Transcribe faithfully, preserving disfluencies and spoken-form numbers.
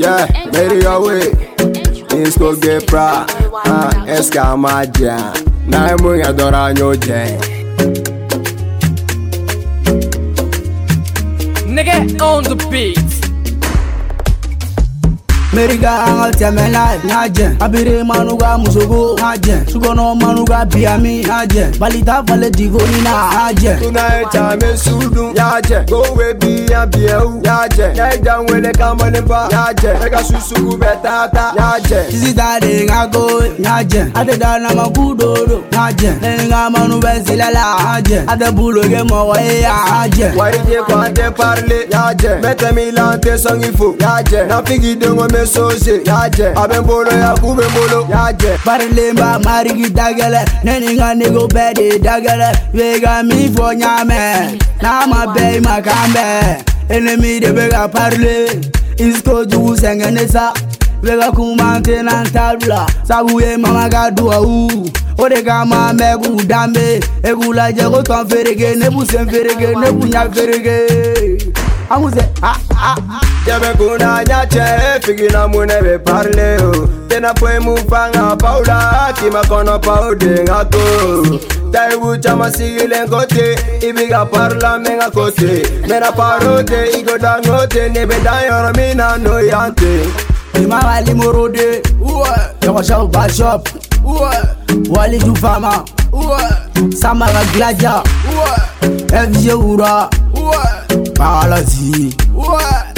Yeah, made it your way. Things go get proud. Ah, eska magia. Na emu ya dora nyoje. Nigga on the beat. Meriga angal temela naje abire manuga musogo naje sugono manuga biami naje balita vale divoni naje Tonight I'm sudu yaje go we bi abieu yaje naija wele kamane ba yaje ega susugu betata yaje Zidade ngago naje adeda na magudodo naje nenga manu bezilala naje adebulo ge mo yaje warije kwante parle yaje mete milante songifo yaje na figi dengo soje yaje abembolo ya kubembolo yaje Parlemba marigi dagele neninga nego bedi dagele vega mi fo nyame na ma be makambe enemy de bega parle isko du sengenesa vega kumante na tabla sabuye mama gadua u ode kama megu dambe egula je ko ton ferege ne bu sen ferege ne bu nya ferege amuse ah ah Jebe kuna nyache figi na mune be parle o tena pwe mufanga paula kima kono paude ngako Taiwu chama sigile ngote ibiga parla menga kote mena parote igo dangote nebe dayoro mina no yante Ima wali morode uwe yoko shop ba shop uwe wali du fama uwe samara gladia uwe F J ura uwe Palazi uwe